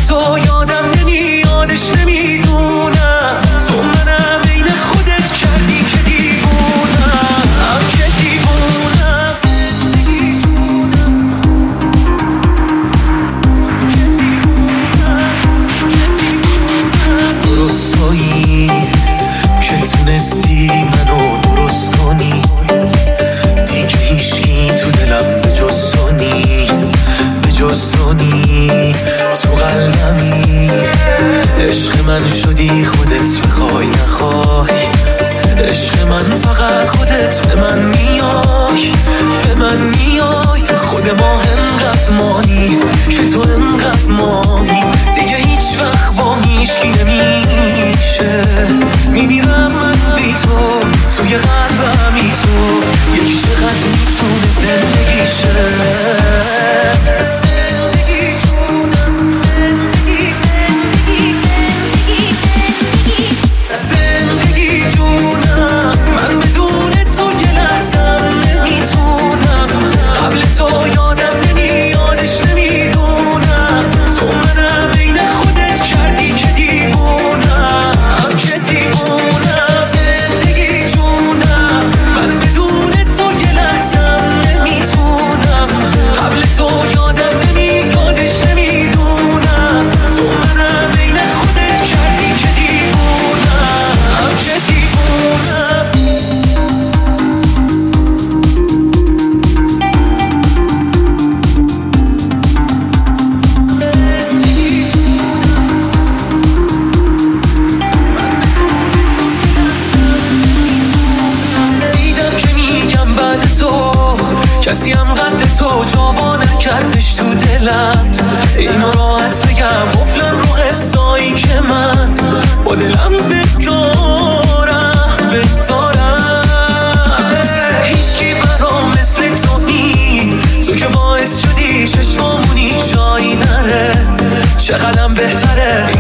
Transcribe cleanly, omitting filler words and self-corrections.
تو یادم نمیادش نمیدونم تو منم بین خودت کردی که دیوونم که دیوونم درستایی که تونستی منو درست کنی دیگه هیچکی تو دلم به جز تو نی به جز تو نی تو قلبمی عشق من شدی خودت بخوای نخوای عشق من فقط خودت به من میای به من میای خود ما انقدر مانی که تو انقدر مانی دیگه هیچ وقت با هیچکی نمیشه میمیرم من بی تو توی قلبمی تو یکی چقدر میتونه زندگی شه زندگی جونم زندگی زندگی زندگی زندگی زندگی جونم من بدون تو یه لحظم نمیتونم قبل تو یادم نمیادش نمیدونم تو منم بین خودت کردی که دیوونم که دیوونم زندگی جونم من بدون تو یه لحظم نمیتونم قبل تو یادم نمیادش نمیدونم تو منم بین خودت کردی که دیوونم که دیوونم دیدم که میگم بعد تو کسی هم قد تو جوا نکردش تو دلم اینو راحت بگم قفلم رو قصایی که من با دلم بدارم هیچکی برام مثل تو نی تو که باعث شدی چشمامونی جایی نره چقدرم بهتره